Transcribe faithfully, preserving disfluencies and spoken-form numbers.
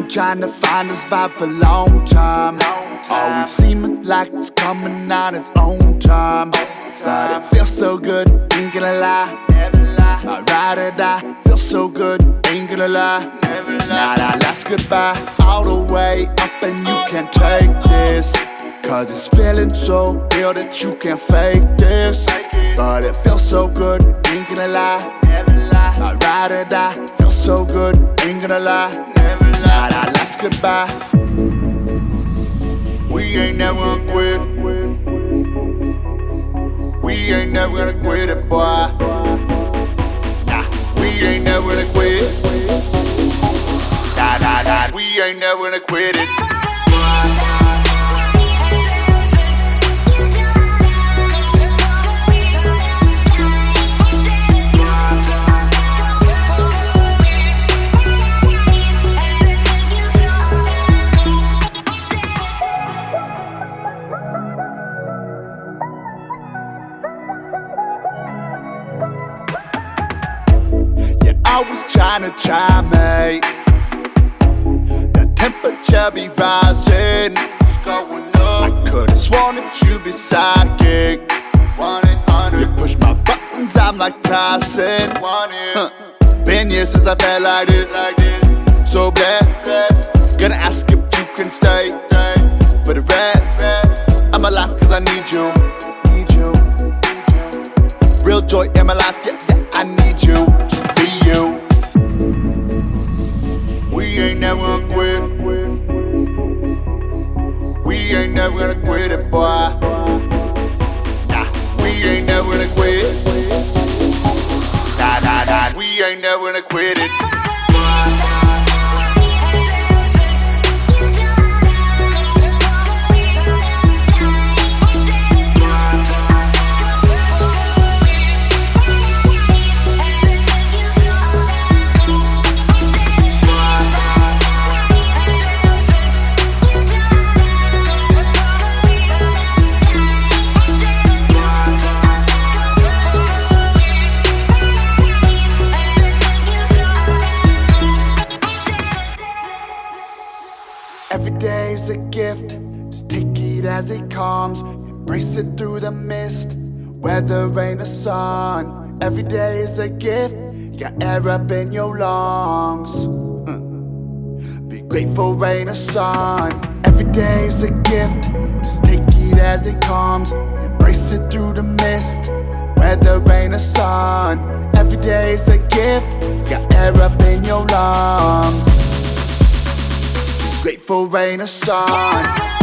been trying to find this vibe for a long time. Always seeming like it's coming on its own time. But it feels so good, ain't gonna lie. My ride or die, feels so good, ain't gonna lie. Now that last goodbye, all the way up and you can't take this. Cause it's feeling so real that you can't fake this. But it feels so good, ain't gonna lie. My ride or die, feels so good, ain't gonna lie. Now that last goodbye, we ain't never gonna quit. We ain't never gonna quit it, boy. Nah, we ain't never gonna quit. Nah, nah, nah, we ain't never gonna quit it. Always trying to try me. The temperature be rising. I could've sworn that you be psychic. You push my buttons, I'm like Tyson. Huh. Been years since I felt like this. So blessed. Gonna ask if you can stay for the rest. I'm alive cause I need you. Need you. Real joy in my life, yeah, yeah, I need you. You. We ain't never gonna quit. We ain't never gonna quit it, boy. Nah, we ain't never gonna quit. Nah, nah, nah, we ain't never gonna quit it. Every day's a gift, just take it as it comes. Embrace it through the mist, weather, rain or sun. Every day is a gift, you got air up in your lungs. Be grateful, rain or sun. Every day's a gift, just take it as it comes. Embrace it through the mist, weather, rain or sun. Every day's a gift, you got air up in your lungs. Grateful, rain or sun.